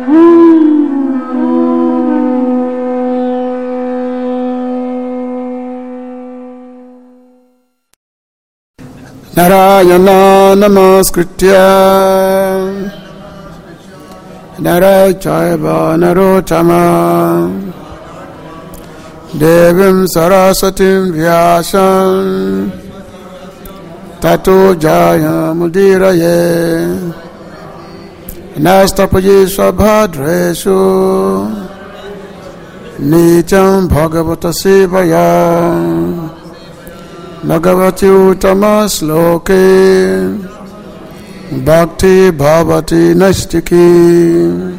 Narayana namaskritya Narayana narottama Devim Sarasatim Vyasam Tato Jaya Mudiraye Nastapaji Swabhadreshu Nityam Bhagavata Sevaya Bhagavati Uttama Sloke Bhakti Bhavati Nastiki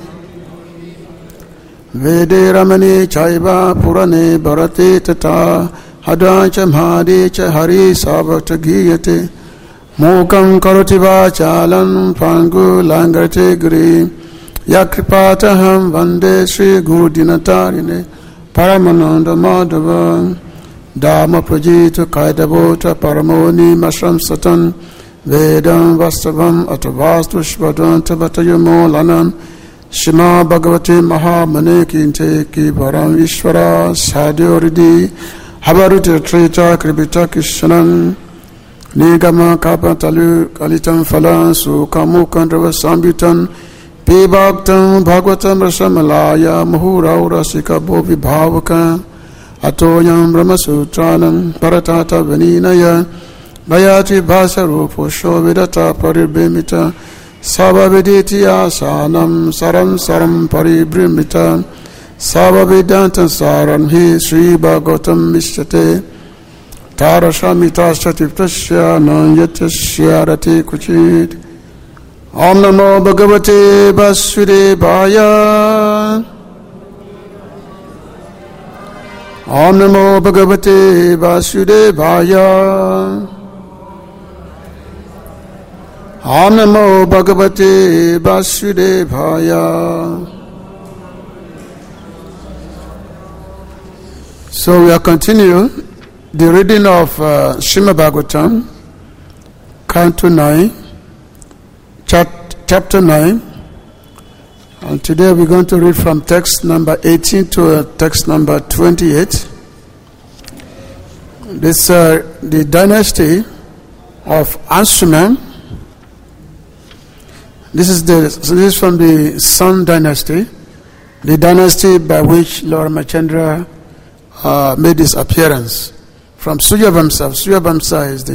Vede Ramani Chaiva Purane Bharati Tata Hadancha Mahadicha Hari Sabhata Giyate Mukam Karoti Vachalam Pangu Langrate Giri Yakripataham Vande Sri Guru Dinatarine Paramananda Madhava Dharma Prajita Kaidavota Paramoni Mashram Satan Vedam Vastavam Atavastu Shvadan Tavatayamo Lanam Shima Bhagavati Mahamane Kinte Ki Varam Ishvara Sadyoridi Habaruti Trita Kribita Kishanan Nigama Kapatalu Kalitam Falan Sukamukandrava Sambutan Pibhaktam Bhagavatam Rasamalaya Muhura Rasika Bhovi Bhavaka Atoyam Brahmasutranam Paratata Vaninaya Vayati Bhasarupo Shovidata Paribrimita Sabhaviditi Asanam Saram Saram Paribrimita Sabhavidantam Saram Hi Sri Bhagavatam Mishyate Tarashamita Satiftasya Nanyatasya Rati Kuchit Om Namo Bhagavate Vasudevaya Om Namo Bhagavate Vasudevaya Om Namo Bhagavate Vasudevaya. So we are continuing the reading of Srimad Bhagavatam, Canto 9, Chapter 9. And today we're going to read from text number 18 to text number 28. This the dynasty of Anshuman. This is from the Sun dynasty, the dynasty by which Lord Ramachandra made his appearance. From Suryavamsa. Suryavamsa is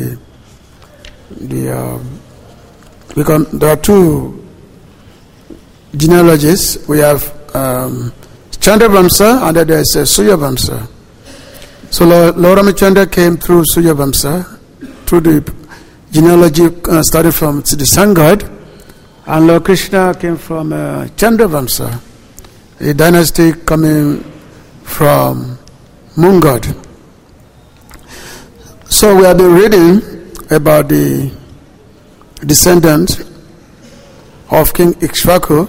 because there are two genealogies. We have Chandravamsa and then there is Suryavamsa. So Lord Ramachandra came through Suryavamsa, through the genealogy started from the sun god, and Lord Krishna came from Chandravamsa, a dynasty coming from moon god. So we have been reading about the descendant of King Ikshvaku.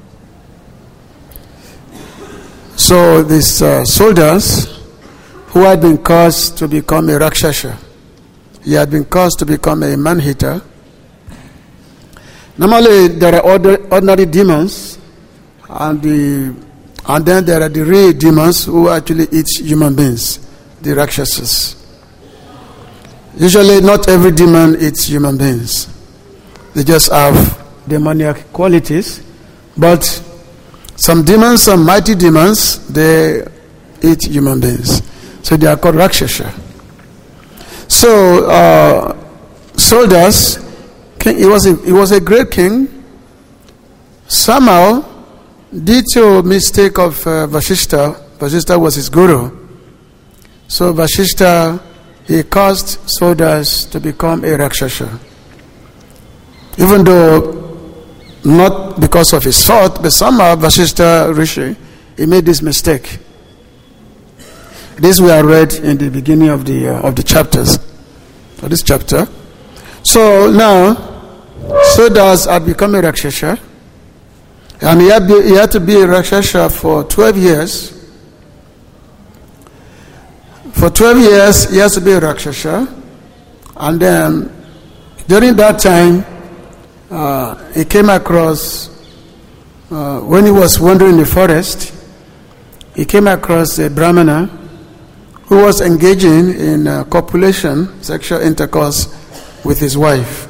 So these soldiers who had been caused to become a Rakshasa, he had been caused to become a man-eater. Normally there are ordinary demons, and then there are the real demons who actually eat human beings, the Rakshasas. Usually not every demon eats human beings. They just have demoniac qualities, but some demons, some mighty demons, they eat human beings. So they are called Rakshasa. So soldiers, he was a great king. Somehow, due to mistake of Vasishtha was his guru. So Vasishtha, he caused soldiers to become a Rakshasa. Even though not because of his fault, but somehow Vasishtha Rishi, he made this mistake. This we are read in the beginning of the chapters, of this chapter. So now, soldiers had become a Rakshasa, and he had to be a Rakshasa for 12 years. For 12 years, he has to be a Rakshasa, and then during that time, he came across when he was wandering in the forest, he came across a Brahmana who was engaging in copulation, sexual intercourse with his wife.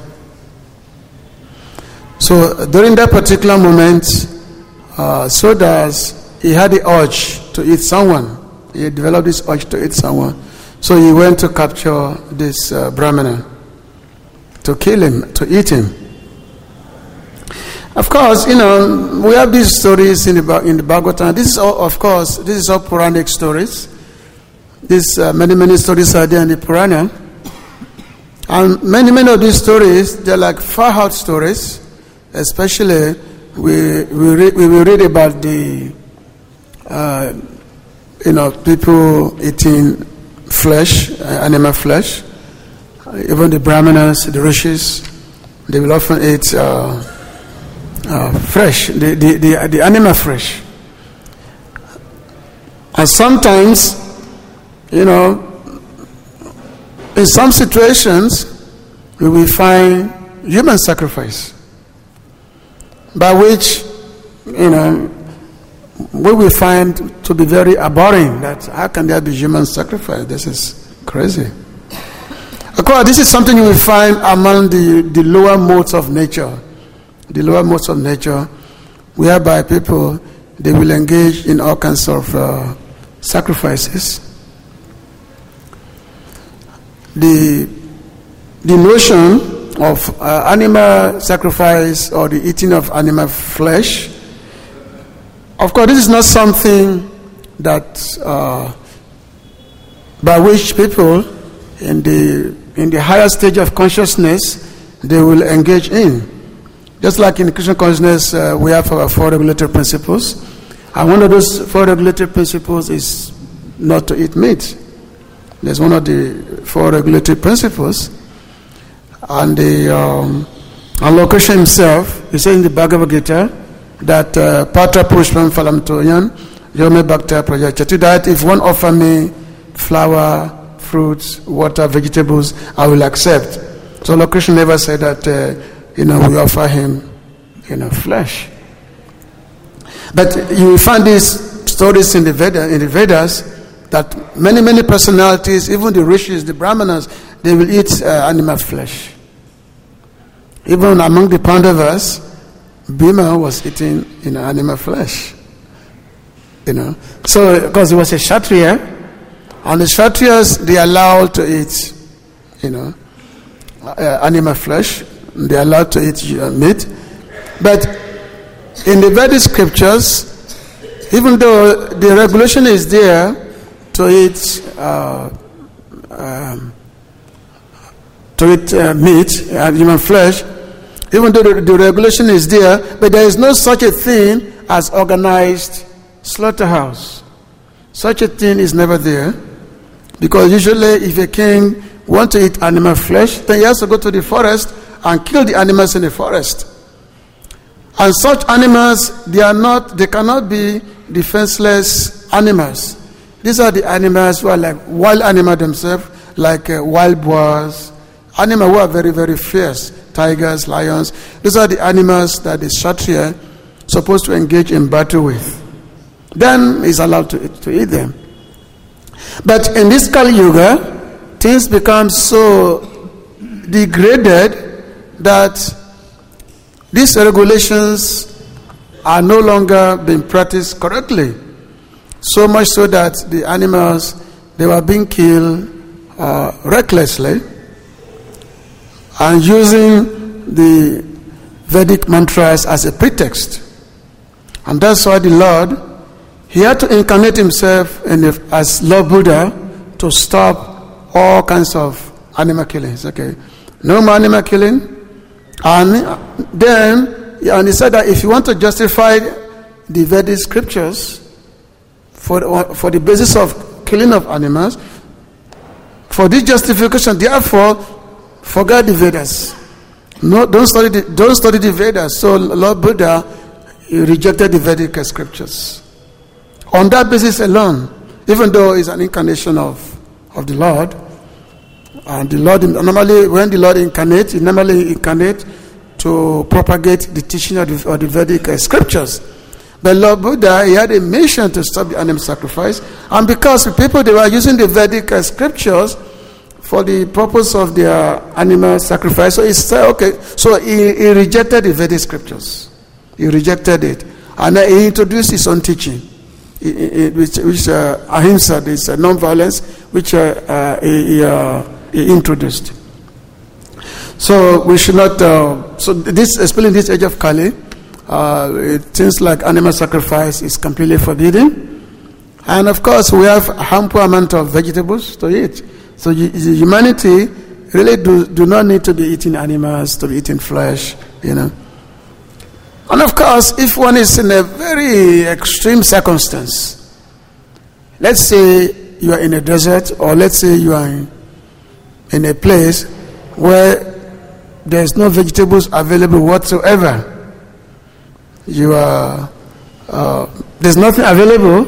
So during that particular moment, Sodas, he had the urge to eat someone. He developed this urge to eat someone. So he went to capture this Brahmana, to kill him, to eat him. Of course, we have these stories in the Bhagavatam. This is all Puranic stories. Many stories are there in the Purana. And many of these stories, they're like far-out stories. Especially, we will read about the, people eating flesh, animal flesh. Even the Brahmanas, the Rishis, they will often eat fresh, the animal fresh. And sometimes, in some situations, we will find human sacrifice, by which, we will find to be very abhorring. That how can there be human sacrifice? This is crazy. Of course, this is something you will find among the lower modes of nature. The lower modes of nature, whereby people, they will engage in all kinds of sacrifices. The notion of animal sacrifice or the eating of animal flesh, of course, this is not something that by which people in the higher stage of consciousness they will engage in. Just like in Krishna consciousness, we have our 4 regulatory principles, and one of those 4 regulatory principles is not to eat meat. There's one of the 4 regulatory principles. And Lord Krishna himself, he said in the Bhagavad Gita that Patra Pushpam Phalam Toyan Yome Bhakta Prajachati, that if one offer me flour, fruits, water, vegetables, I will accept. So Lord Krishna never said that we offer him flesh. But you will find these stories in the Vedas that many personalities, even the rishis, the brahmanas, they will eat animal flesh. Even among the Pandavas, Bhima was eating animal flesh. So because he was a Kshatriya, and the Kshatriyas, they are allowed to eat animal flesh. They are allowed to eat meat. But in the Vedic scriptures, even though the regulation is there to eat meat and human flesh, even though the regulation is there, but there is no such a thing as organized slaughterhouse. Such a thing is never there, because usually if a king wants to eat animal flesh, then he has to go to the forest and kill the animals in the forest. And such animals, they cannot be defenseless animals. These are the animals who are like wild animals themselves, like wild boars, animals who are very, very fierce, tigers, lions. These are the animals that the Kshatriya supposed to engage in battle with. Then he's allowed to eat them. But in this Kali Yuga, things become so degraded that these regulations are no longer being practiced correctly. So much so that the animals, they were being killed recklessly and using the Vedic mantras as a pretext. And that's why the Lord, he had to incarnate himself as Lord Buddha to stop all kinds of animal killings. Okay, no more animal killing. And he said that if you want to justify the Vedic scriptures for the basis of killing of animals, for this justification, therefore, forget the Vedas. No, don't study the Vedas. So Lord Buddha, he rejected the Vedic scriptures. On that basis alone, even though it's an incarnation of the Lord, and the Lord normally, when the Lord incarnates, he normally incarnates to propagate the teaching of the Vedic scriptures. But Lord Buddha, he had a mission to stop the animal sacrifice, and because the people, they were using the Vedic scriptures for the purpose of their animal sacrifice, so he said, okay, so he rejected the Vedic scriptures. He rejected it, and he introduced his own teaching, which ahimsa, this non-violence, which he introduced. So we should not. So this, especially in this age of Kali, it seems like animal sacrifice is completely forbidden, and of course we have a ample amount of vegetables to eat. So humanity really do not need to be eating animals, to be eating flesh, you know. And of course, if one is in a very extreme circumstance, let's say you are in a desert, or let's say you are in a place where there's no vegetables available whatsoever. There's nothing available,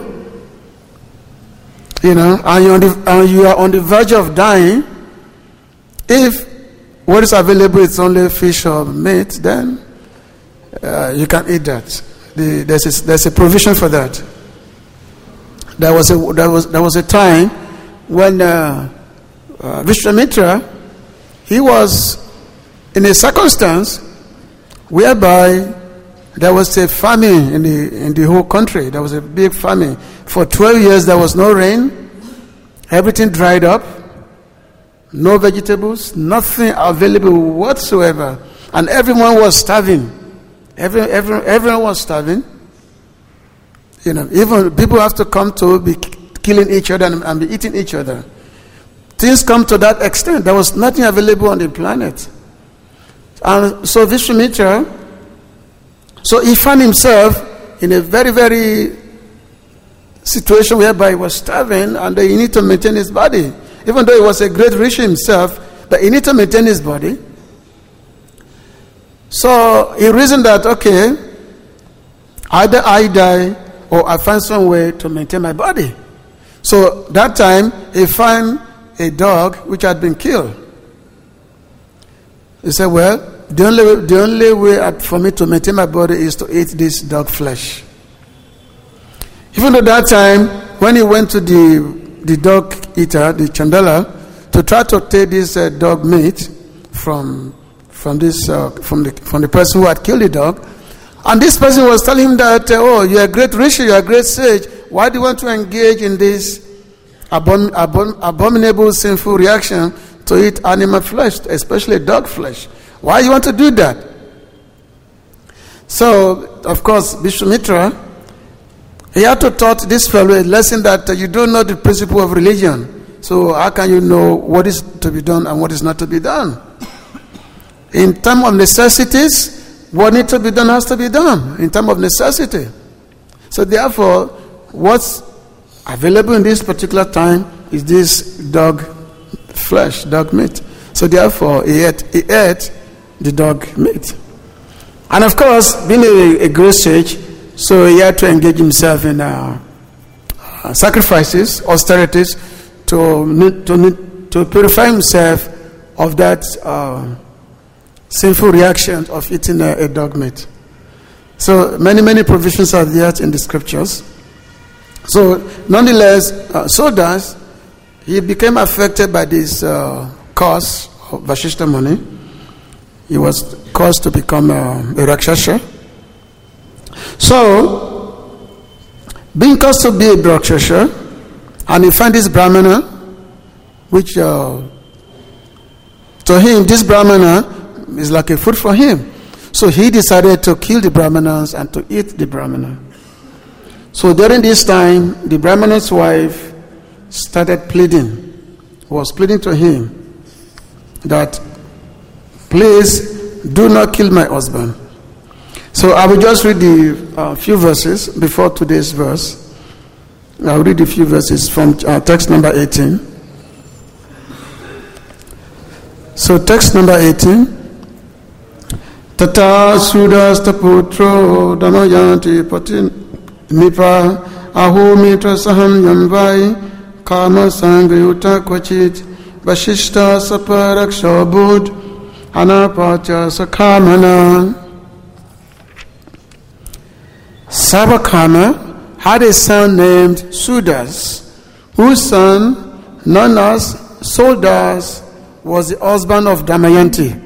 you know, and you are on the verge of dying. If what is available is only fish or meat, then you can eat that. There's a provision for that. There was a time when Vishwamitra, he was in a circumstance whereby there was a famine in the whole country. There was a big famine. For 12 years there was no rain. Everything dried up. No vegetables. Nothing available whatsoever. And everyone was starving. Everyone was starving. You know, even people have to come to be killing each other and be eating each other. Things come to that extent. There was nothing available on the planet. And so Vishwamitra, so he found himself in a very, very situation whereby he was starving, and he needed to maintain his body. Even though he was a great rishi himself, but he needed to maintain his body. So he reasoned that, okay, either I die or I find some way to maintain my body. So that time he found a dog which had been killed. He said, well, the only way for me to maintain my body is to eat this dog flesh. Even though that time, when he went to the dog eater, the Chandala, to try to take this dog meat from the person who had killed the dog, and this person was telling him that, oh, you're a great rishi, you're a great sage. Why do you want to engage in this abominable, sinful reaction to eat animal flesh, especially dog flesh? Why you want to do that? So, of course, Vishwamitra, he had to taught this fellow a lesson that you don't know the principle of religion. So how can you know what is to be done and what is not to be done? In time of necessities, what needs to be done has to be done in time of necessity. So therefore, what's available in this particular time is this dog flesh, dog meat. So therefore, he ate the dog meat. And of course, being a great sage, so he had to engage himself in sacrifices, austerities, to purify himself of that sinful reaction of eating a dog meat. So many provisions are there in the scriptures. So nonetheless, Sodas, he became affected by this curse of Vashishta Muni. He was caused to become a Rakshasa. So, being caused to be a Rakshasa, and he found this Brahmana, which to him, this Brahmana is like a food for him. So he decided to kill the Brahmanas and to eat the Brahmana. So during this time, the Brahmana's wife started was pleading to him that, please do not kill my husband. So I will just read the few verses before today's verse. I will read a few verses from text number 18. So text number 18. Tata sudasta putro damayanti patin nipa aho mitra saham yamvai kama sangayuta kwachit vashishta saparakshabud Anapacha Sakamana. Sabakarma had a son named Sudas, whose son, known as Soldas, was the husband of Damayanti.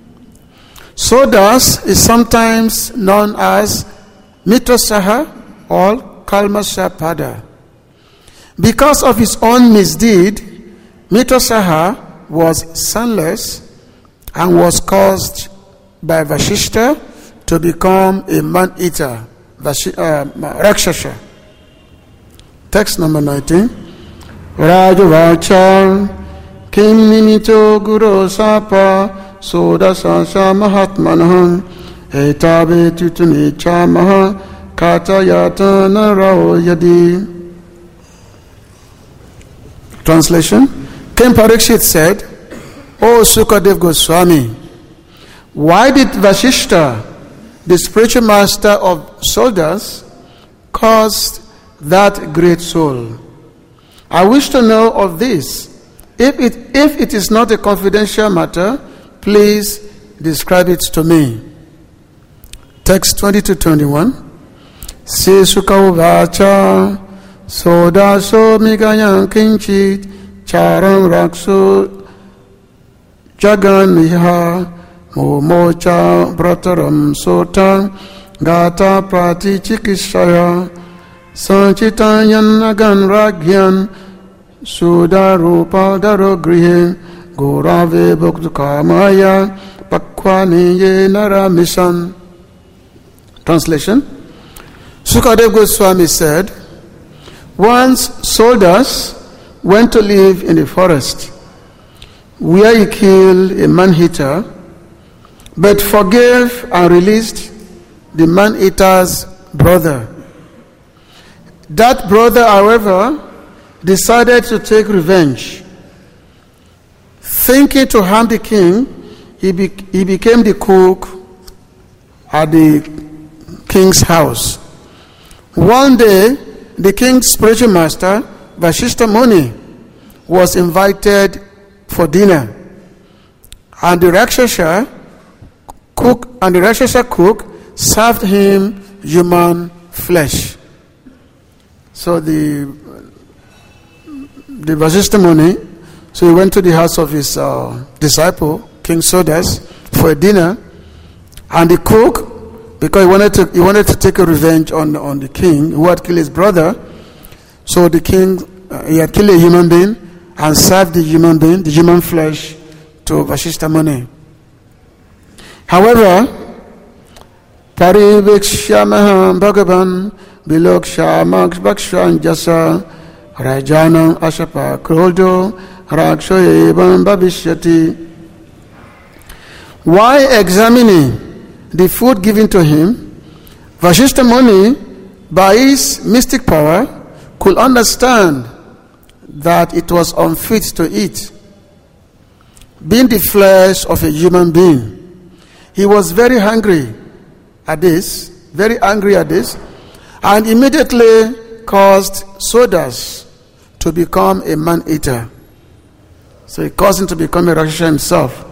Soldas is sometimes known as Mitrasaha or Kalmashapada. Because of his own misdeed, Mitrasaha was sonless and was caused by Vashishta to become a man-eater, Rakshasa. Text number 19. Rajavacha Kim Nimito Guru Sapa Sodasasha Mahatmanaham Etabe Tutuni Chamaha Katayatana Rao Yadi. Translation. King Parikshit said, O Sukadev Goswami, why did Vashishta, the spiritual master of soldiers, cause that great soul? I wish to know of this. If it is not a confidential matter, please describe it to me. Text 20-21. Se Sukavacha Sodaso Migayan Kinchit Charam Rakso Jaganiha Momocha Brataram Sota Gata Prati Chikishaya Sanchitanyan Nagan Ragyan Sudarupa Darogrihe Gorave Bhaktukamaya Pakwani Ye Naramisan. Translation. Sukadev Goswami said, once Soldas went to live in the forest where he killed a man-eater, but forgave and released the man-eater's brother. That brother, however, decided to take revenge. Thinking to harm the king, he became the cook at the king's house. One day, the king's spiritual master, Vashishta Muni, was invited for dinner, and the Rakshasa cook served him human flesh. So the Vashishta Muni, so he went to the house of his disciple, King Sodas, for a dinner, and the cook, because he wanted to take a revenge on the king who had killed his brother. So the king, he had killed a human being and served the human flesh to Vashishta Muni. However, Parivikshamaha Bhagavan Bilokshamaksh Bhakshan Jasa Rajanam Ashapa Krodho Rakshoyevam Bhavishyati. While examining the food given to him, Vashishta Muni, by his mystic power, could understand that it was unfit to eat, being the flesh of a human being. He was very angry at this, and immediately caused Sodas to become a man-eater. So he caused him to become a Rakshasa himself.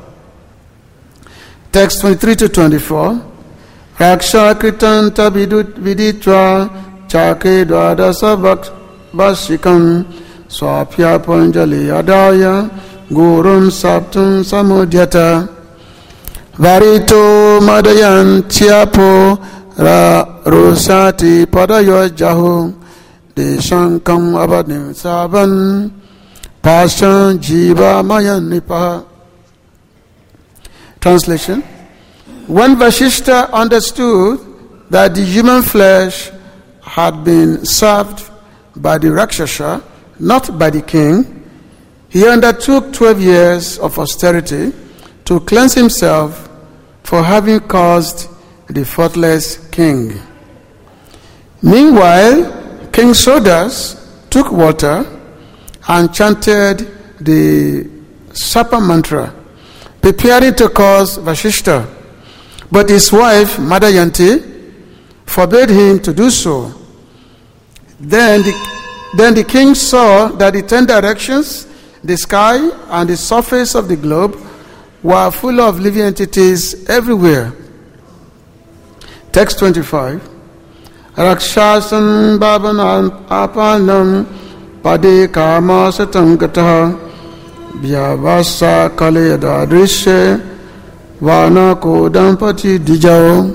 Text 23-24. Raksha Kritanta Viditva Chake Dwadasa Vashikam Swapya Panjali Adaya Gurun Saptum Samudyata Varito Madayan Chiapo Rosati Padayo Jahu Deshankam Abadim Saban Pashan Jiva Mayan Nipa. Translation. When Vashishta understood that the human flesh had been served by the Rakshasa, not by the king, he undertook 12 years of austerity to cleanse himself for having caused the faultless king. Meanwhile, King Sodas took water and chanted the Sapa mantra, preparing to cause Vashishta. But his wife, Madayanti, forbade him to do so. Then the king saw that the 10 directions, the sky, and the surface of the globe were full of living entities everywhere. Text 25. Rakshasam Babanam Apanam Pade Kama Satangata Vyavasa Kaleda Drishe Vana Kodampati Dijao.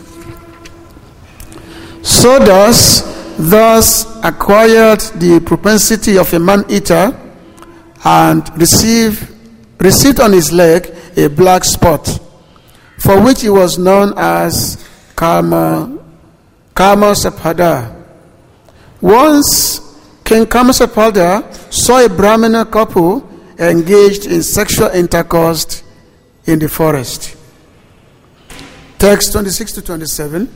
Sodas thus acquired the propensity of a man-eater and received on his leg a black spot, for which he was known as Kamasapada. Once King Kamasapada saw a Brahmana couple engaged in sexual intercourse in the forest. Text 26 to 27.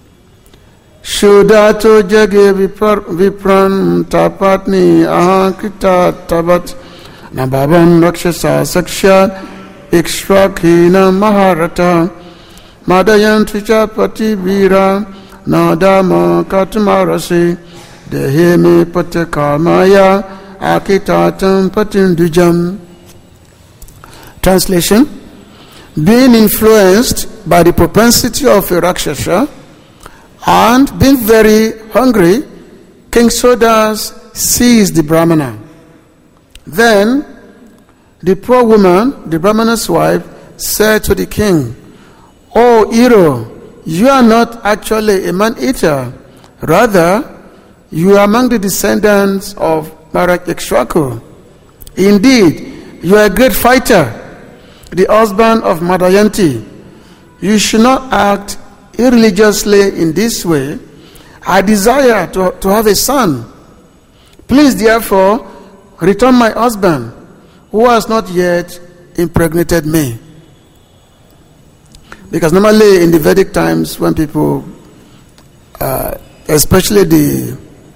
Shudato jage vipran tapatni ahakita tabat nababan rakshasa sakshat ikshrakina maharata madayan trichapati vira nadama katamarasi deheme patakamaya akitatam patindujam. Translation: being influenced by the propensity of a Rakshasa and being very hungry, King Sodas seized the Brahmana. Then the poor woman, the Brahmana's wife, said to the king, "Oh hero, you are not actually a man-eater. Rather, you are among the descendants of Ikshwaku. Indeed, you are a great fighter, the husband of Madayanti. You should not act irreligiously in this way. I desire to have a son. Please, therefore, return my husband, who has not yet impregnated me." Because normally in the Vedic times, when people, especially the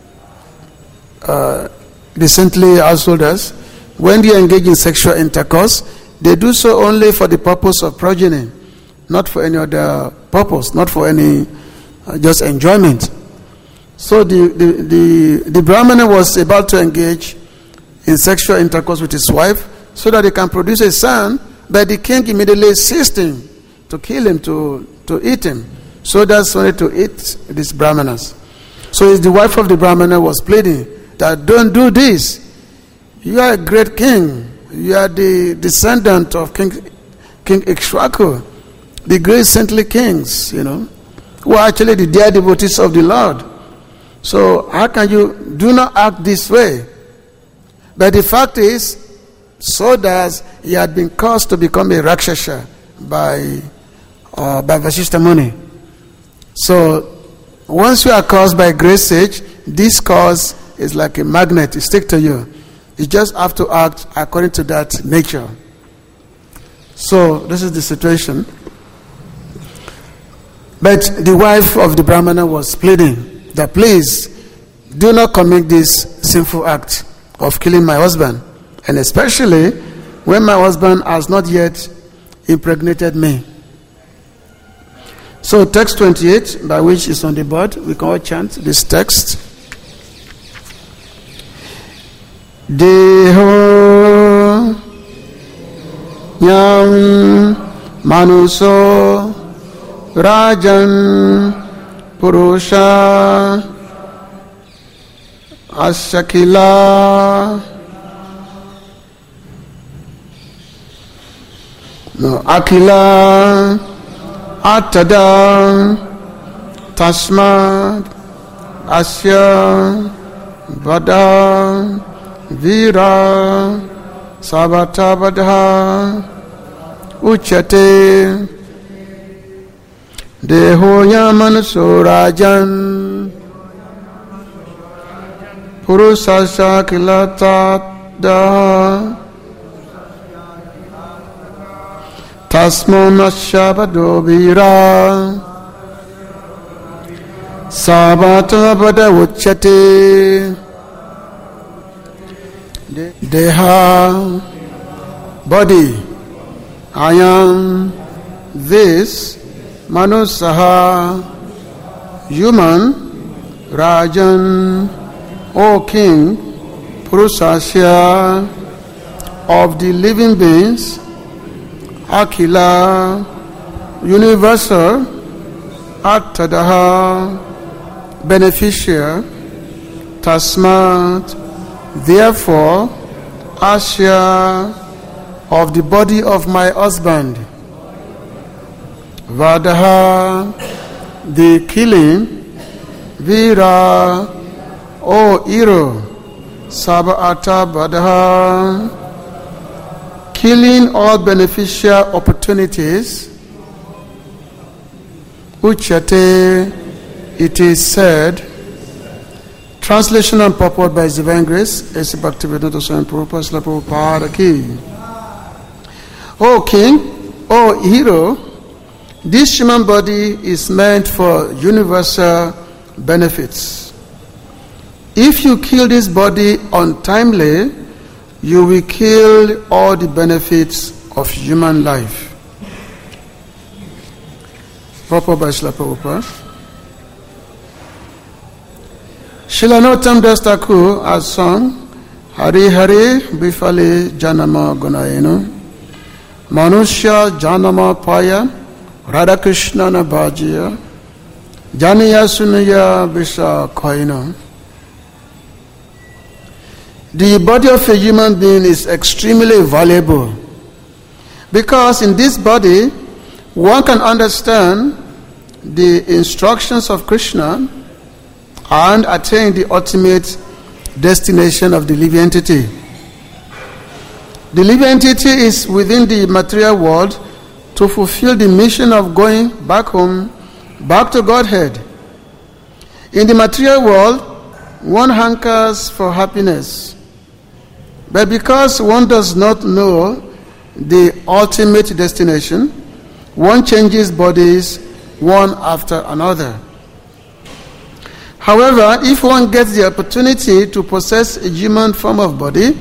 saintly householders, when they engage in sexual intercourse, they do so only for the purpose of progeny, not for any other purpose, not for any just enjoyment. So the Brahmana was about to engage in sexual intercourse with his wife so that he can produce a son, but the king immediately seized him to kill him, to eat him. So that's wanted to eat these Brahmanas. So the wife of the Brahmana was pleading that don't do this. You are a great king. You are the descendant of King Ikshwaku, the great saintly kings, who are actually the dear devotees of the Lord. So how can you do not act this way? But the fact is, Sodas, he had been caused to become a Rakshasa by Vasishtha Muni. So once you are caused by great sage, this cause is like a magnet. It sticks to you. You just have to act according to that nature. So this is the situation. But the wife of the Brahmana was pleading that please do not commit this sinful act of killing my husband, and especially when my husband has not yet impregnated me. So text 28, by which is on the board, we can all chant this text. Deho Nyam Manuso Rajan Purusha Ashakila Akila Atada Tasmad Asya Vada Vira Sabatabadha Uchate Dehoya Manasurajan Purusasha Kilatada Tasmonashabado Vira Sabatabadha Uchate Deha, body, I am this, Manusaha, human, Rajan, O king, Purusasya, of the living beings, Akila, universal, Attadaha, beneficial, Tasmat, therefore, Asya, of the body of my husband, Vadaha, the killing, Vira, O Hero, Sabata Vadaha, killing all beneficial opportunities, Uchate, it is said. Translation and purport by His Divine Grace, A.C. Bhaktivedanta Swami Prabhupada Ki. O King, O Hero, this human body is meant for universal benefits. If you kill this body untimely, you will kill all the benefits of human life. Purport by Srila Prabhupada. Srila Narottam Das Thakur has sung Hari Hari Bifale Janama Gunayenu Manushya Janama Paya Radha Krishna Nabhajiya Janiya Sunaya Bisha Koina. The body of a human being is extremely valuable because in this body one can understand the instructions of Krishna and attain the ultimate destination of the living entity. The living entity is within the material world to fulfill the mission of going back home, back to Godhead. In the material world, one hankers for happiness. But because one does not know the ultimate destination, one changes bodies one after another. However, if one gets the opportunity to possess a human form of body,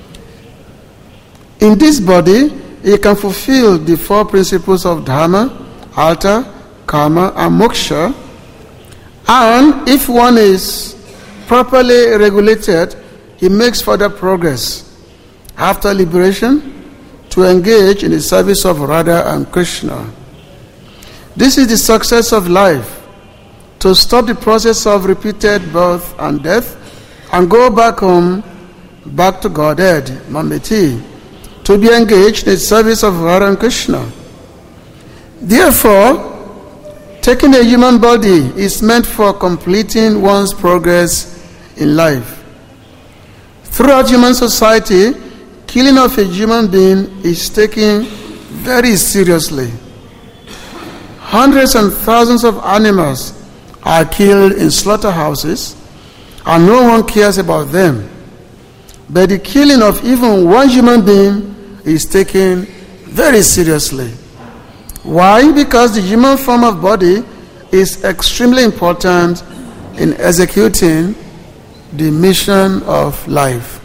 in this body, he can fulfill the four principles of Dharma, Artha, Karma, and Moksha. And if one is properly regulated, he makes further progress after liberation to engage in the service of Radha and Krishna. This is the success of life, to stop the process of repeated birth and death and go back home, back to Godhead, Mameti, to be engaged in the service of Radha and Krishna. Therefore, taking a human body is meant for completing one's progress in life. Throughout human society, killing of a human being is taken very seriously. Hundreds and thousands of animals are killed in slaughterhouses, and no one cares about them. But the killing of even one human being is taken very seriously. Why? Because the human form of body is extremely important in executing the mission of life.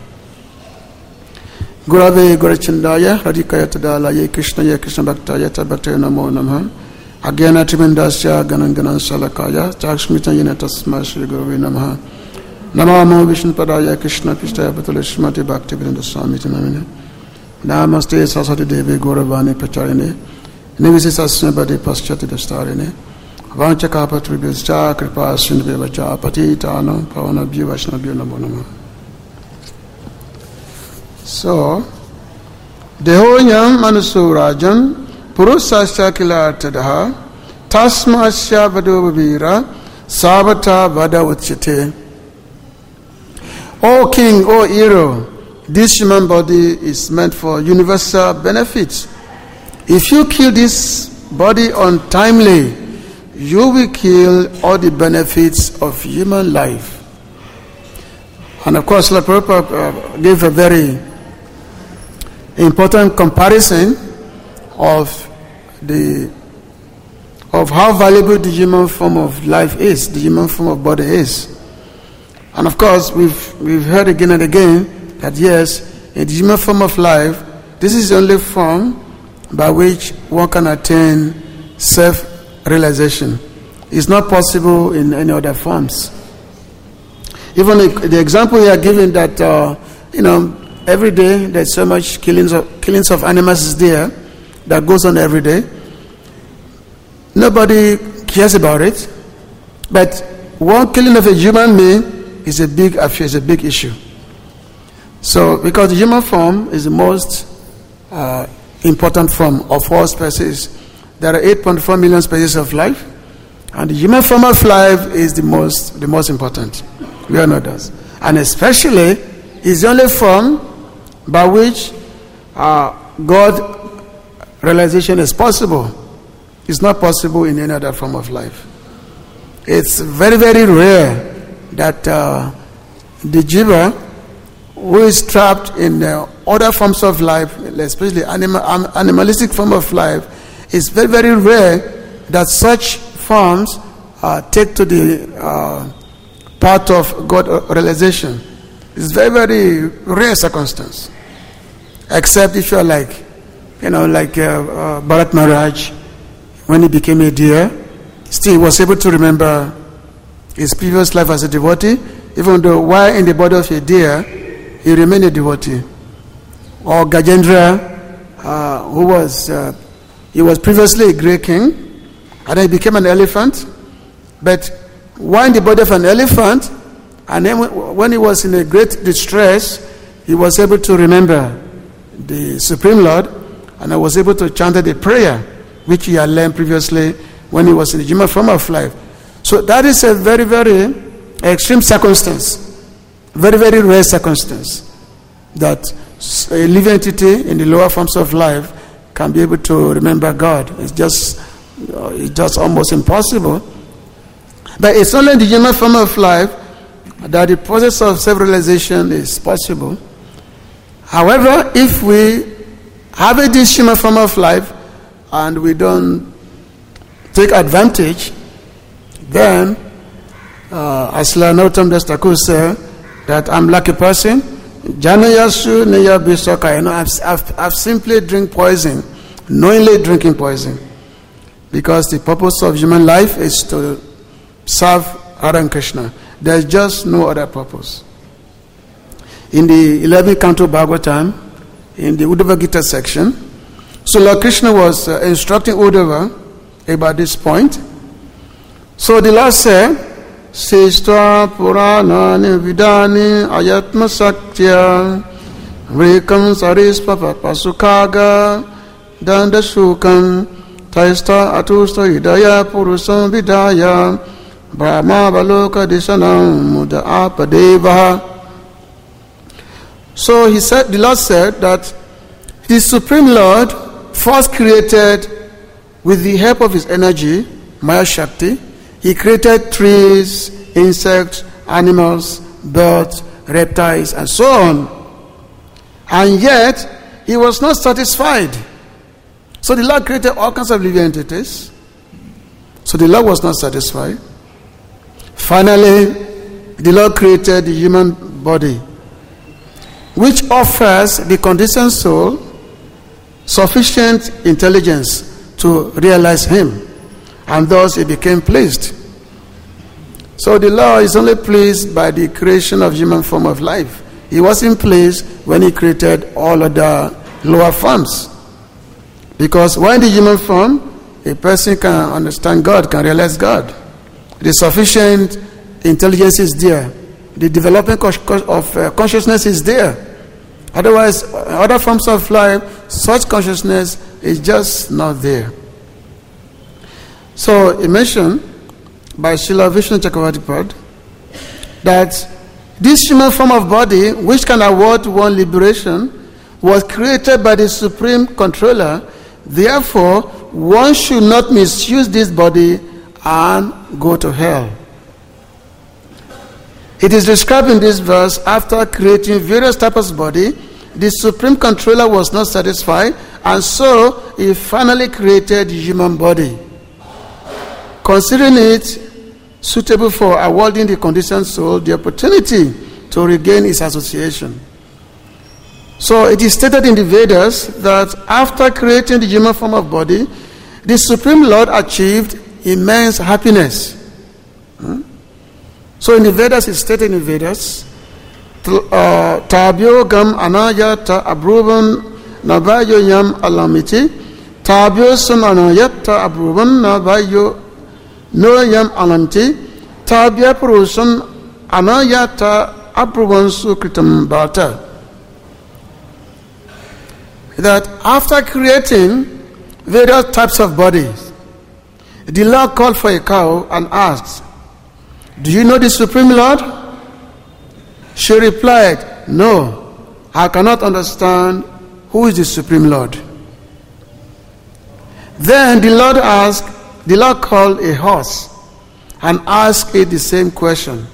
Gurave Gurachandaya, Radhikaya Tadalaya, Krishnaya, Krishna Bhaktaya, Tabhaktaya Namo Namaha, Agyana Tribendasya, Gananganan Salakaya, Chakshmitayana Tasma Shri Gurave Namaha, Namamo Vishnu Padaya, Krishna Pishtaya Bhatala Shrimati Bhakti Vedanta Swami Tinamine, Namaste Saraswati Devi Gauravani Pracharine, Nivisi Sasnabadi Paschati Dastarine, Vanchakapa Tribhuscha Kripa Sindhvevacha Patitana Pavana Bhivashna Namo Namaha. So, Dehoyam Manusurajan Purusasya Kilartadaha Tasmasya Vadovavira Sabata Vada Uchite. O King, O Hero, this human body is meant for universal benefits. If you kill this body untimely, you will kill all the benefits of human life. And of course, Srila Prabhupada gave a very important comparison of how valuable the human form of life is, the human form of body is. And of course, we've heard again and again that yes, in the human form of life, this is the only form by which one can attain self-realization. It's not possible in any other forms. Even the example we are given that every day there's so much killings of animals is there, that goes on every day. Nobody cares about it. But one killing of a human being is a big affair, is a big issue. So, because the human form is the most important form of all species. There are 8.4 million species of life, and the human form of life is the most important. We all know that. And especially, is the only form by which God realization is possible. It's not possible in any other form of life. It's very, very rare that the jiva who is trapped in other forms of life, especially animalistic form of life, it's very, very rare that such forms take to the path of God realization. It's very, very rare circumstance. Except if you're like Bharat Maharaj, when he became a deer, still he was able to remember his previous life as a devotee, even though while in the body of a deer, he remained a devotee. Or Gajendra, he was previously a grey king, and then he became an elephant. But while in the body of an elephant, and then when he was in a great distress, he was able to remember the Supreme Lord, and I was able to chant the prayer which he had learned previously when he was in the human form of life. So that is a very, very extreme circumstance, very, very rare circumstance, that a living entity in the lower forms of life can be able to remember God. It's just almost impossible. But it's only in the human form of life that the process of self-realization is possible. However, if we have this human form of life and we don't take advantage, then, as Narottam Das Thakur said, that I'm like a person, Janayasu Neya Bisoka, I've simply drink poison, knowingly drinking poison, because the purpose of human life is to serve Radha and Krishna. There's just no other purpose. In the 11th canto Bhagavatam, in the Uddhava Gita section, so Lord Krishna was instructing Uddhava about this point. So the Lord said, Sistra Purana Vidani Ayatma Saktya Vrikam Sarispa Pasukaga Dandasukam Taista Atusta Hidaya Purusam Vidaya Brahma Baloka Disanam Muda Apadeva. So he said, the Lord said that the Supreme Lord first created, with the help of his energy, Maya Shakti, he created trees, insects, animals, birds, reptiles, and so on. And yet, he was not satisfied. So the Lord created all kinds of living entities. So the Lord was not satisfied. Finally, the Lord created the human body, which offers the conditioned soul sufficient intelligence to realize him, and thus he became pleased. So the Lord is only pleased by the creation of human form of life. He wasn't pleased when he created all other lower forms, because when the human form, a person can understand God, can realize God. The sufficient intelligence is there. The development of consciousness is there. Otherwise, other forms of life, such consciousness is just not there. So, he mentioned by Srila Vishnu Chakravarti Pad that this human form of body, which can award one liberation, was created by the Supreme Controller. Therefore, one should not misuse this body and go to hell. It is described in this verse, after creating various types of body, the Supreme Controller was not satisfied, and so he finally created the human body, considering it suitable for awarding the conditioned soul the opportunity to regain its association. So it is stated in the Vedas that after creating the human form of body, the Supreme Lord achieved immense happiness. So in the Vedas, it's stated in the Vedas, Tabyogam anayata abrubam navayoyam alamiti Tabio Sunano Yetta Abrubana Bayo No Yam Alanti Tabia Prusun Anayata Abruban Sukritam Bata. That after creating various types of bodies, the Lord called for a cow and asked, "Do you know the Supreme Lord?" She replied, "No, I cannot understand who is the Supreme Lord." Then the Lord called a horse and asked it the same question.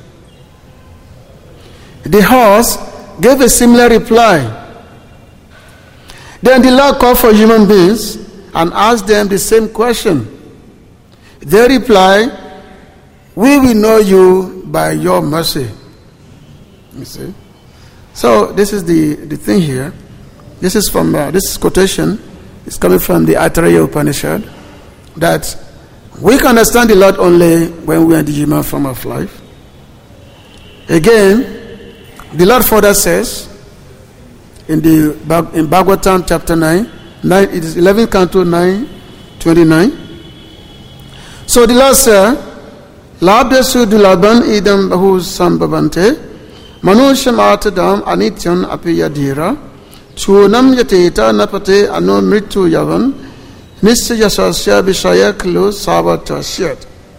The horse gave a similar reply. Then the Lord called for human beings and asked them the same question. They replied, "We will know you by your mercy." You see? So this is the thing here. This is from this quotation. It's coming from the Aitareya Upanishad, that we can understand the Lord only when we are in the human form of life. Again, the Lord further says in Bhagavatam chapter 9, it is 11th canto 9:29. So the Lord said, "Labhyasu dulaban idam bahu sambhavante manusham atadam anityam apiyadhira chunam yateta napate anu mritu yavan nisyasasya vishayaklu savatasyat."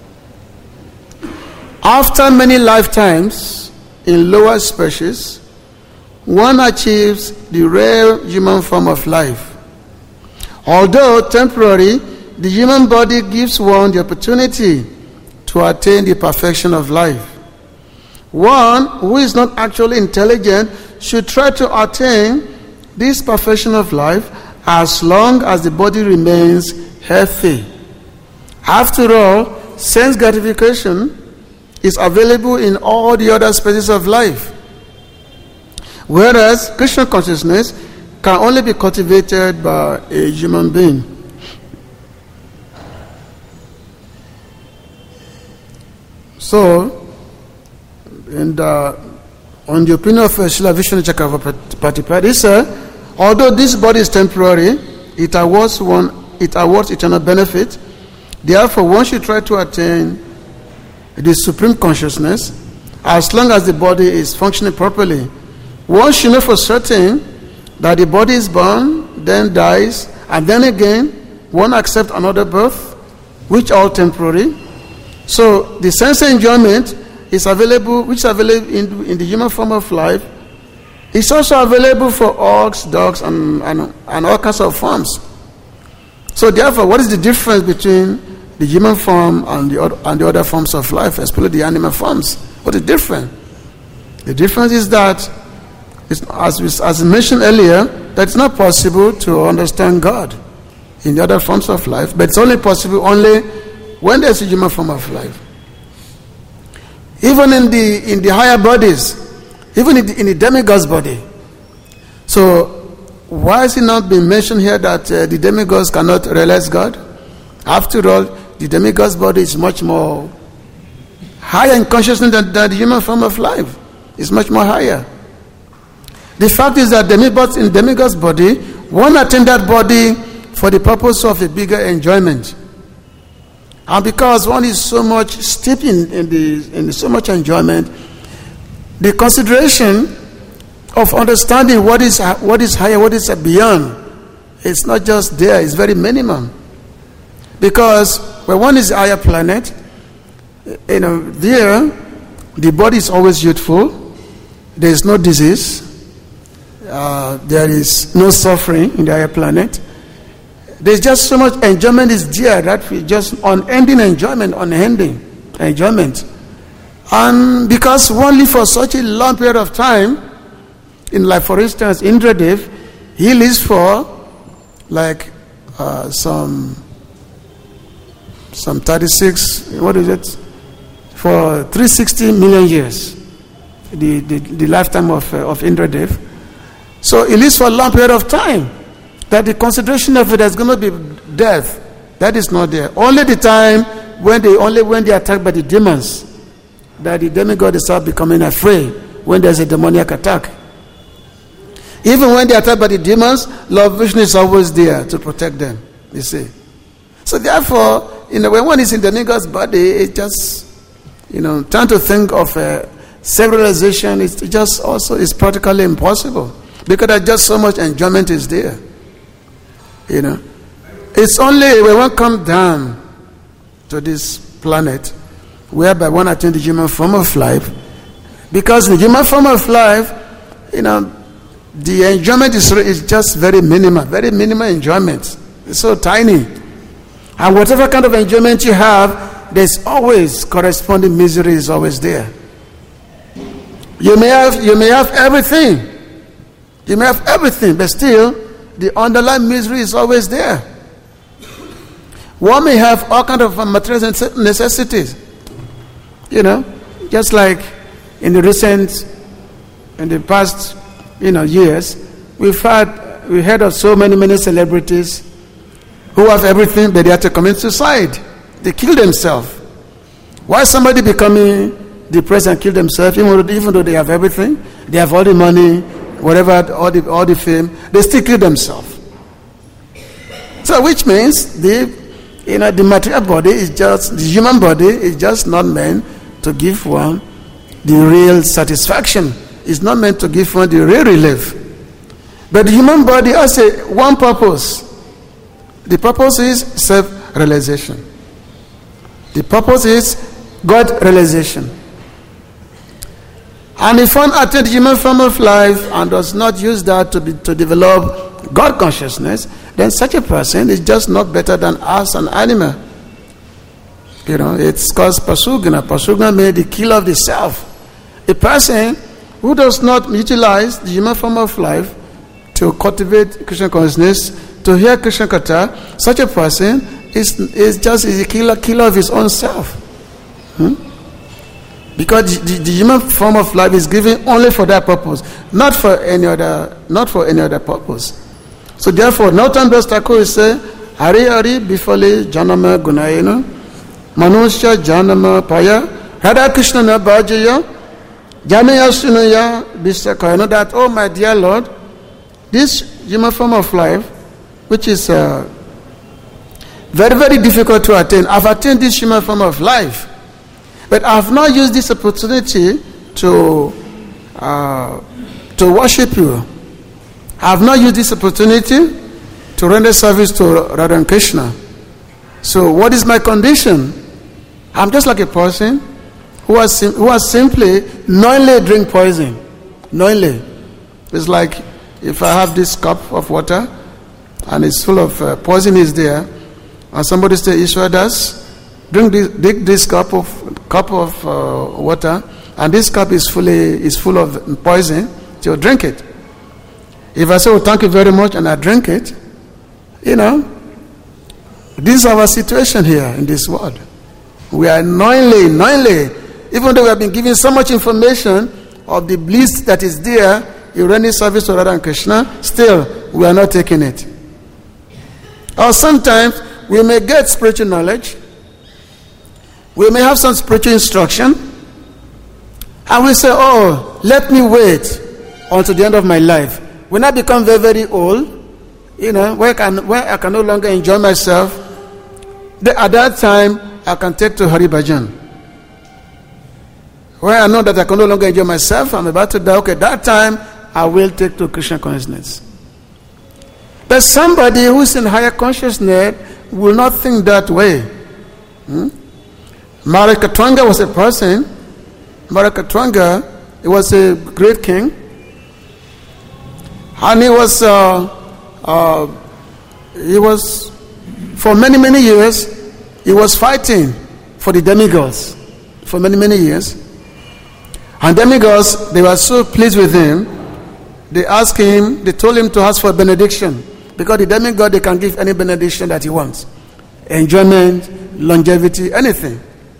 After many lifetimes in lower species, one achieves the rare human form of life. Although temporary, the human body gives one the opportunity to attain the perfection of life. One who is not actually intelligent should try to attain this perfection of life as long as the body remains healthy. After all, sense gratification is available in all the other species of life, whereas Krishna consciousness can only be cultivated by a human being. So, on the opinion of Srila Vishnu Chakravarti, he said, although this body is temporary, it awards eternal benefit. Therefore, one should try to attain the supreme consciousness as long as the body is functioning properly. One should know for certain that the body is born, then dies, and then again one accepts another birth, which are all temporary. So the sense enjoyment is available, which is available in the human form of life. It's also available for ox, dogs, and all kinds of forms. So therefore, what is the difference between the human form and the other forms of life, especially the animal forms? What is different? The difference is that, as mentioned earlier, that it's not possible to understand God in the other forms of life, but it's only possible only when there's a human form of life. Even in the higher bodies, even in the demigod's body. So why is it not being mentioned here that the demigods cannot realize God? After all, the demigod's body is much more higher in consciousness than the human form of life. It's much more higher. The fact is that in demigod's body, one attains that body for the purpose of a bigger enjoyment. And because one is so much steeped in so much enjoyment, the consideration of understanding what is higher, what is beyond, it's not just there, it's very minimum. Because when one is a higher planet, there the body is always youthful, there is no disease, there is no suffering in the higher planet. There's just so much enjoyment is there that we just unending enjoyment, unending enjoyment. And because one lives for such a long period of time, in life, for instance, Indradev, he lives for like some 36, what is it? For 360 million years, the lifetime of Indradev. So he lives for a long period of time. That the consideration of it is going to be death, that is not there. Only the time when they are attacked by the demons, that the demigod start becoming afraid when there's a demoniac attack. Even when they are attacked by the demons, Lord Vishnu is always there to protect them. You see. So therefore, when one is in the God's body, it just, trying to think of self-realization, it's just also is practically impossible. Because there's just so much enjoyment is there. It's only when one comes down to this planet, whereby one attains the human form of life. Because the human form of life, the enjoyment is just very minimal enjoyment. It's so tiny. And whatever kind of enjoyment you have, there's always corresponding misery is always there. You may have everything. You may have everything, but still, the underlying misery is always there. One may have all kinds of material necessities. Just like in the past, years, we heard of so many celebrities who have everything, but they have to commit suicide. They kill themselves. Why somebody becoming depressed and kill themselves, even though they have everything, they have all the money, whatever, all the fame, they still kill themselves. So, which means the material body is just, the human body is just not meant to give one the real satisfaction. It's not meant to give one the real relief. But the human body has one purpose. The purpose is self-realization. The purpose is God-realization. And if one attains the human form of life and does not use that to develop God consciousness, then such a person is just not better than us, an animal. It's called pasugna. Pasugna means the killer of the self. A person who does not utilize the human form of life to cultivate Krishna consciousness, to hear Krishna Katha, such a person is a killer of his own self. Because the human form of life is given only for that purpose, not for any other purpose. So therefore, Nautan Das Thakur say, Hari Hari Bifale Janama Gunayena, Manusya Janama Paya, Radha Krishna na Bhajaya, Janaya Sunaya Bisakayana, that, oh my dear Lord, this human form of life, which is very difficult to attain. I've attained this human form of life, but I have not used this opportunity to worship you. I have not used this opportunity to render service to Radha and Krishna. So what is my condition? I'm just like a person who has simply knowingly drink poison. Knowingly. It's like if I have this cup of water and it's full of poison is there, and somebody says, Ishwar Das, drink this cup of water, and this cup is full of poison, so drink it. If I say, oh, thank you very much, and I drink it, this is our situation here in this world. We are knowingly, even though we have been given so much information of the bliss that is there in rendering service to Radha and Krishna, still we are not taking it. Or sometimes we may get spiritual knowledge, we may have some spiritual instruction, and we say, oh, let me wait until the end of my life. When I become very old, where I can no longer enjoy myself, at that time I can take to Hari Bhajan. Where I know that I can no longer enjoy myself, I'm about to die, okay, that time I will take to Krishna consciousness. But somebody who is in higher consciousness will not think that way. Marakatwanga was a person. Marakatwanga, he was a great king. And he was for many years, he was fighting for the demigods for many years. And demigods, they were so pleased with him, they told him to ask for a benediction. Because the demigod, they can give any benediction that he wants. Enjoyment, longevity, anything.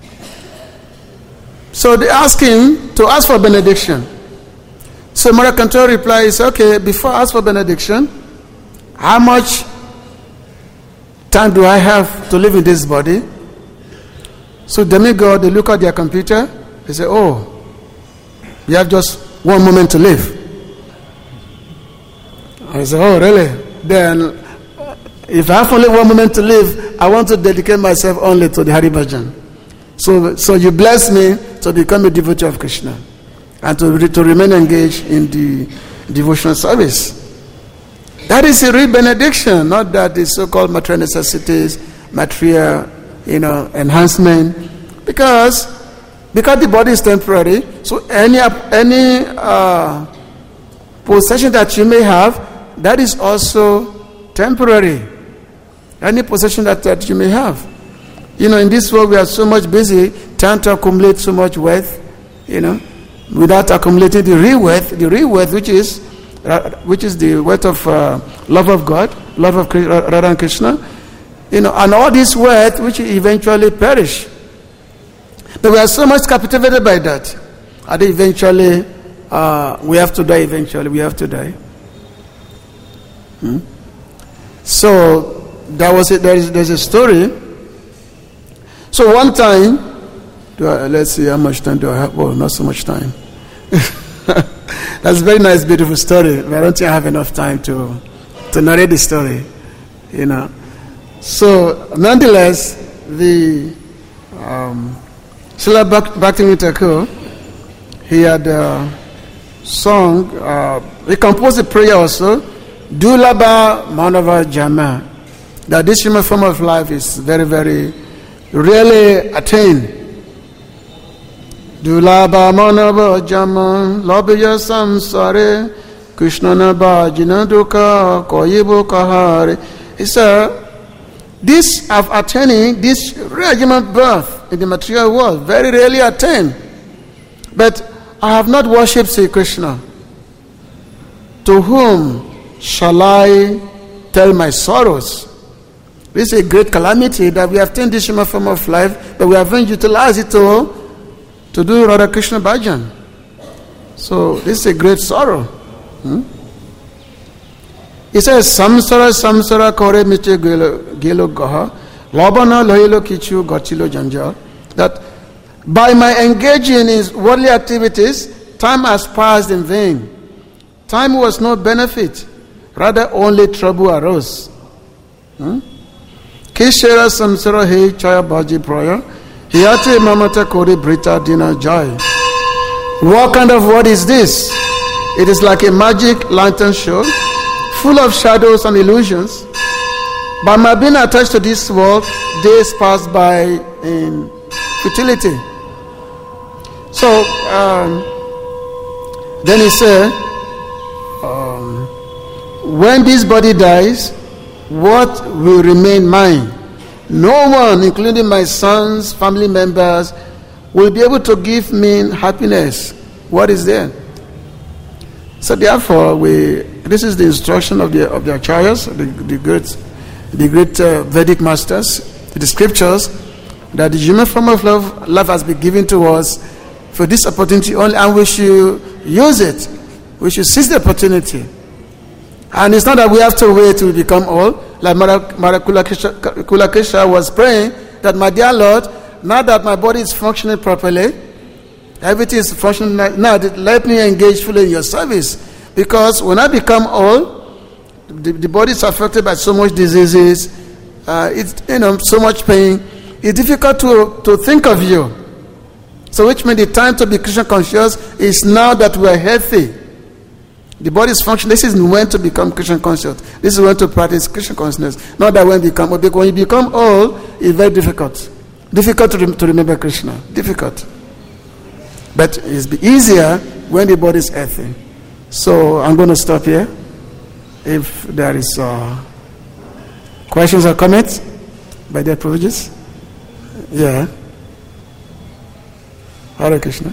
So they asked him to ask for benediction. So Marakanto replies, okay, before I ask for benediction, how much time do I have to live in this body? So demigod, they look at their computer, they say, oh, you have just 1 moment to live. I say, oh, really? Then If I have only 1 moment to live, I want to dedicate myself only to the Hari Bhajan. So you bless me to become a devotee of Krishna and to remain engaged in the devotional service. That is a real benediction, not that the so-called material necessities, material, enhancement. Because the body is temporary, so any possession that you may have, that is also temporary. Any possession that you may have. In this world we are so much busy trying to accumulate so much wealth, without accumulating the real wealth, which is the wealth of love of God, love of Radha and Krishna, and all this wealth which eventually perish. But we are so much captivated by that. And eventually, we have to die. Eventually, we have to die. So there's a story. So one time, let's see how much time do I have. Oh, not so much time. That's a very nice, beautiful story. But I don't think I have enough time to narrate the story. So nonetheless, the Srila Bhaktivinoda Thakur, he had sung, he composed a prayer also, Dulaba Manava Jama, that this human form of life is very, very rarely attained. Dulaba Manava Jama, Labya Samsare, Krishna Naba Jinaduka, Koyibo Kahare. He said, this of attaining this rare human birth in the material world, very rarely attained. But I have not worshipped Sri Krishna. To whom shall I tell my sorrows? This is a great calamity that we have attained this human form of life, but we haven't utilized it to do Radha Krishna Bhajan. So this is a great sorrow. He says, Samsara kore miche gelo gaha, labana lohilo kichu gachilo janja. That by my engaging in worldly activities, time has passed in vain. Time was no benefit, rather only trouble arose. Kishera samsara he chaya bhaji praya, hiyate mamata kore brita dina jai. What kind of word is this? It is like a magic lantern show, full of shadows and illusions. By my being attached to this world, days pass by in futility. So, then he said, when this body dies, what will remain mine? No one, including my sons, family members, will be able to give me happiness. What is there? So therefore, this is the instruction of the acharyas, the great Vedic masters, the scriptures, that the human form of life has been given to us for this opportunity only, and we should use it. We should seize the opportunity. And it's not that we have to wait till we become old. Like Kulakesha was praying that, my dear Lord, now that my body is functioning properly, everything is functioning now, let me engage fully in your service. Because when I become old, the body is affected by so much diseases, so much pain. It's difficult to think of you. So which means the time to be Krishna conscious is now that we are healthy. The body is functioning. This is when to become Krishna conscious. This is when to practice Krishna consciousness. Not that when you become old. Because when you become old, it's very difficult. Difficult to remember Krishna. Difficult. But it's easier when the body is healthy. So I'm going to stop here. If there is questions or comments by their privileges. Yeah. Hare Krishna.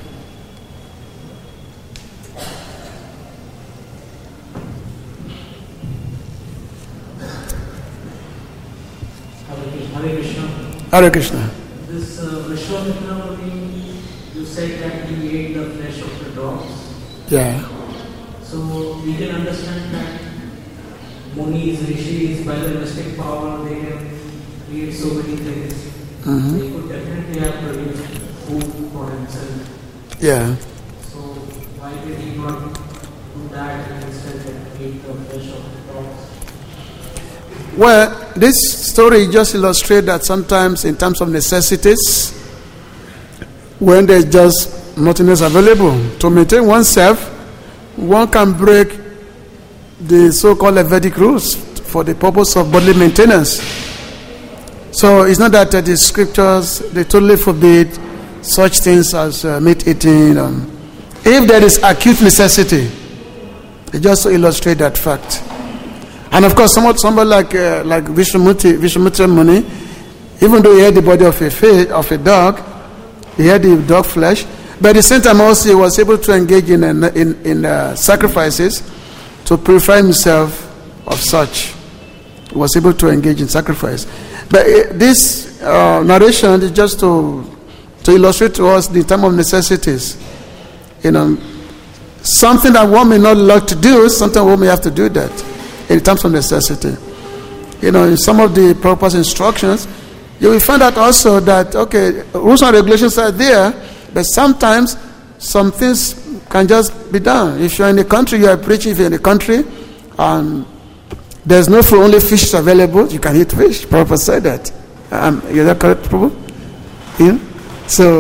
Hare Krishna. Hare Krishna. This Vishwamitra, you said that he ate the flesh of the dogs. Yeah. So we can understand that Munis, Rishis, by the mystic power, they can create so many things. Mm-hmm. They could definitely have produced food for himself. Yeah. So why did he not do that and instead eat the flesh of the dogs? Well, this story just illustrates that sometimes in terms of necessities, when there's just nothing else available, to maintain oneself, one can break the so-called Vedic rules for the purpose of bodily maintenance. So it's not that the scriptures, they totally forbid such things as meat eating. If there is acute necessity, it just to illustrate that fact. And of course, somebody like Vishwamitra Muni, even though he had the body of a dog, he had the dog flesh, but at the same time also he was able to engage in sacrifices to purify himself of such. He was able to engage in sacrifice. But this narration is just to illustrate to us the time of necessities. Something that one may not like to do, sometimes one may have to do that in terms of necessity. In some of the Prabhupada's instructions, you will find out also that, rules and regulations are there, but sometimes some things can just be done. If you're in a country, you are preaching, if you're in a country, and there's no food, only fish is available, you can eat fish. Prabhupada said that. Is that correct, Prabhupada? Yeah? So,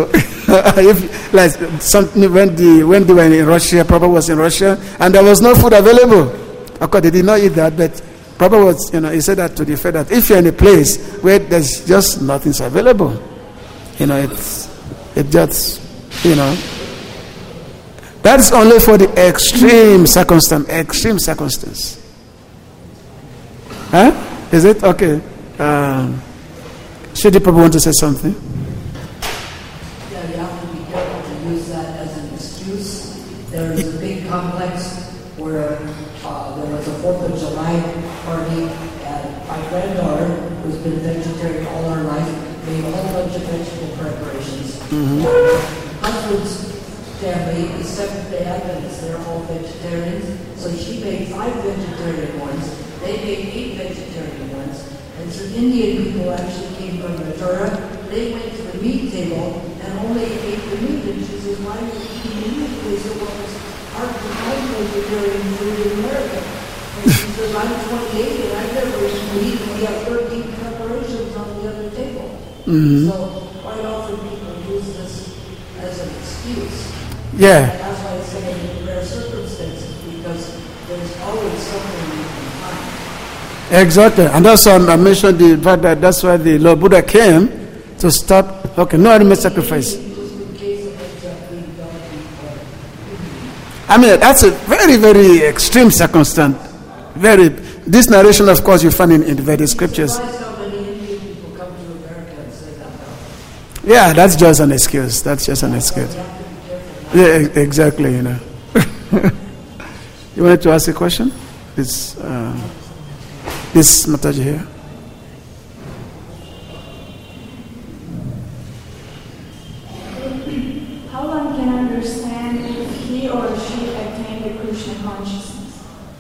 when they were in Russia, Prabhupada was in Russia, and there was no food available. Of course, they did not eat that, but Prabhupada was, he said that to the effect that if you're in a place where there's just nothing's available, it's just, that's only for the extreme circumstance. Huh? Is it? Okay. Should the Prabhupada want to say something? Yeah, you have to be careful to use that as an excuse. There is a big complex where there was a 4th of July party, and my granddaughter, who's been vegetarian all her life, made a whole bunch of vegetable preparations. Mm-hmm. Husband's family is Seventh-day Adventists, they're all vegetarians, so she made 5 vegetarian ones. They made 8 vegetarian ones. And some Indian people actually came from Mathura. They went to the meat table and only ate the meat. And she says, why are you eating the meat? They said, well, it's hard to find vegetarian food in America. And she says, I'm 28 and I've never eaten meat. And we have 13 preparations on the other table. Mm-hmm. So quite often people use this as an excuse. Yeah. And that's why I say in rare circumstances, because there's always something you can find. Exactly, and that's why I mentioned the fact that that's why the Lord Buddha came to stop. No animal sacrifice. I mean, that's a very, very extreme circumstance. This narration, of course, you find in the Vedic scriptures. Yeah, that's just an excuse. Yeah, exactly. You wanted to ask a question? This Mataji here. How one can understand if he or she attained the Krishna consciousness?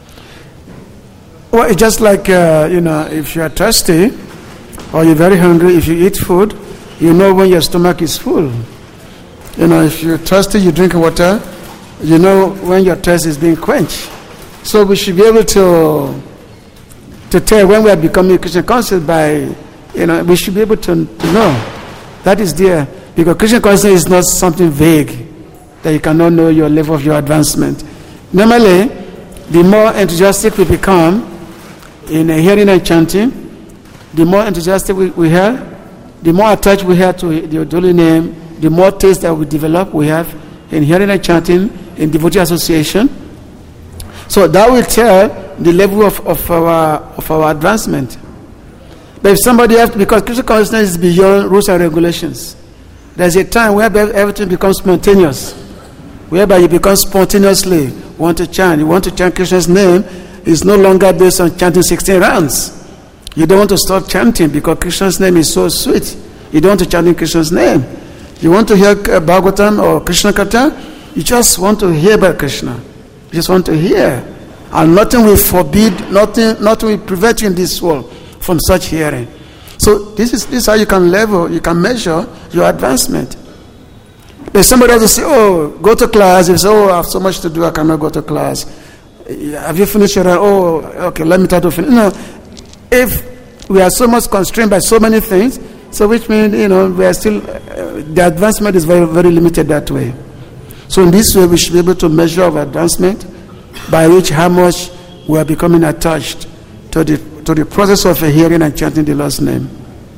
Well, it's just like, if you are thirsty or you're very hungry, if you eat food, you know when your stomach is full. If you're thirsty, you drink water, you know when your thirst is being quenched. So we should be able to tell when we are becoming Krishna conscious by, we should be able to know. That is there. Because Krishna consciousness is not something vague that you cannot know your level of your advancement. Normally, the more enthusiastic we become in hearing and chanting, the more enthusiastic we are, the more attached we are to the holy name, the more taste that we develop we have in hearing and chanting, in devotee association. So that will tell the level of our advancement. But if somebody because Krishna consciousness is beyond rules and regulations, there's a time where everything becomes spontaneous, whereby you become spontaneously want to chant. You want to chant Krishna's name. It's no longer based on chanting 16 rounds. You don't want to stop chanting because Krishna's name is so sweet. You don't want to chant in Krishna's name. You want to hear Bhagavatam or Krishna Katha, you just want to hear about Krishna. You just want to hear. And nothing will forbid, nothing will prevent you in this world from such hearing. So this is how you can measure your advancement. If somebody else will say, go to class, you say, I have so much to do, I cannot go to class. Have you finished your, okay, let me try to finish. No, if we are so much constrained by so many things, so which means, we are still, the advancement is very, very limited that way. So in this way, we should be able to measure our advancement by which how much we are becoming attached to the process of hearing and chanting the Lord's name.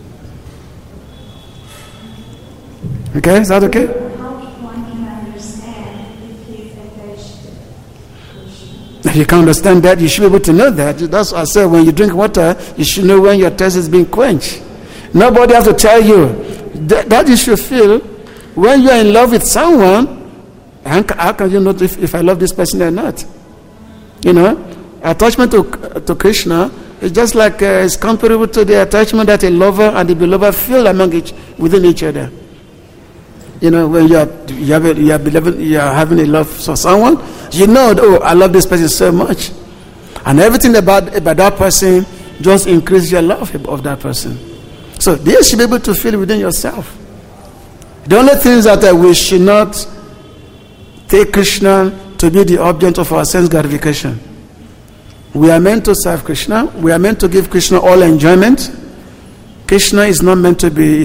Okay, is that okay? How one can understand if he's attached to Krishna? If you can understand that, you should be able to know that. That's what I said, when you drink water, you should know when your thirst is being quenched. Nobody has to tell you. That you should feel when you are in love with someone. How can you know if I love this person or not? Attachment to Krishna is just like it's comparable to the attachment that a lover and the beloved feel within each other. When you are having a love for someone, I love this person so much, and everything about that person just increases your love of that person. So you should be able to feel within yourself. The only thing is that we should not take Krishna to be the object of our sense gratification. We are meant to serve Krishna. We are meant to give Krishna all enjoyment. Krishna is not meant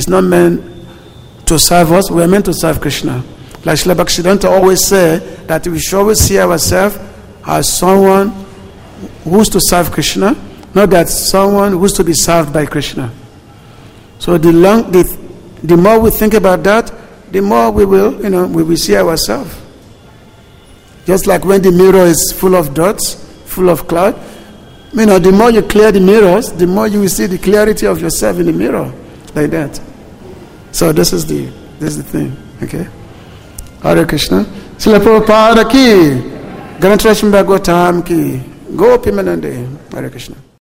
to serve us. We are meant to serve Krishna. Like Srila Bhaktisiddhanta always say that we should always see ourselves as someone who's to serve Krishna, not that someone who's to be served by Krishna. So the more we think about that, the more we will see ourselves. Just like when the mirror is full of dots, full of cloud, the more you clear the mirrors, the more you will see the clarity of yourself in the mirror, like that. So this is the thing, okay? Hare Krishna. Srila Prabhupada ki, Grantaraj Bhagavatam ki, Gopi Manande. Hare Krishna.